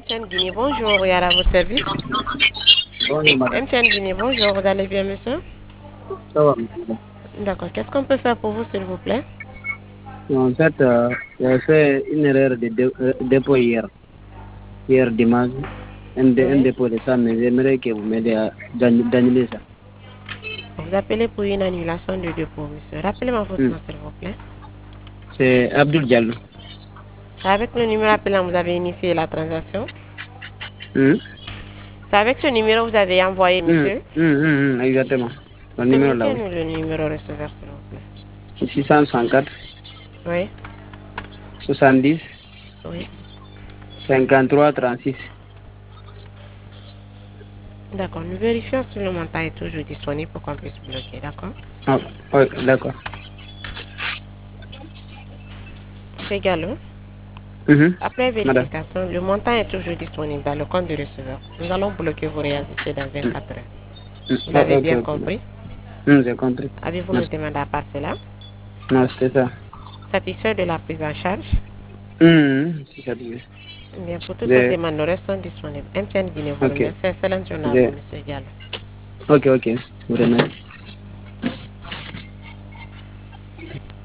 MTN Guinée, bonjour, et à votre service. Bonjour madame. MTN Guinée, bonjour, vous allez bien, monsieur? Ça va, madame. D'accord, qu'est-ce qu'on peut faire pour vous, s'il vous plaît? En fait, j'ai fait une erreur de dépôt hier dimanche, un Oui. dépôt de ça, mais j'aimerais que vous m'aidez à d'annuler ça. Vous appelez pour une annulation de dépôt, monsieur. Rappelez-moi votre Hmm. nom, s'il vous plaît. C'est Abdul Diallo. C'est avec le numéro appelant que vous avez initié la transaction? Hmm. C'est avec ce numéro que vous avez envoyé, monsieur? Exactement. Le numéro là, oui. Communiquez-nous le numéro receveur, s'il vous plaît. 664 Oui, 70 oui. 53 36. D'accord, nous vérifions si le montant est toujours disponible pour qu'on puisse bloquer, d'accord? Ah, oui, d'accord. C'est Gallo. Après Madame. vérification, le montant est toujours disponible dans le compte du receveur. Nous allons bloquer vos réalités dans 24 heures. Vous l'avez Ok, bien ok. compris? J'ai compris. Avez-vous une Merci. demande à part cela? Non, c'était ça. Satisfait de la prise en charge? C'est ça. Bien, pour toutes autres J'ai- demandes, nous restons disponibles. MTN Guinée vous Ok. remercie. Excellente journée à vous, J'ai- monsieur Diallo. Ok, ok. Vraiment.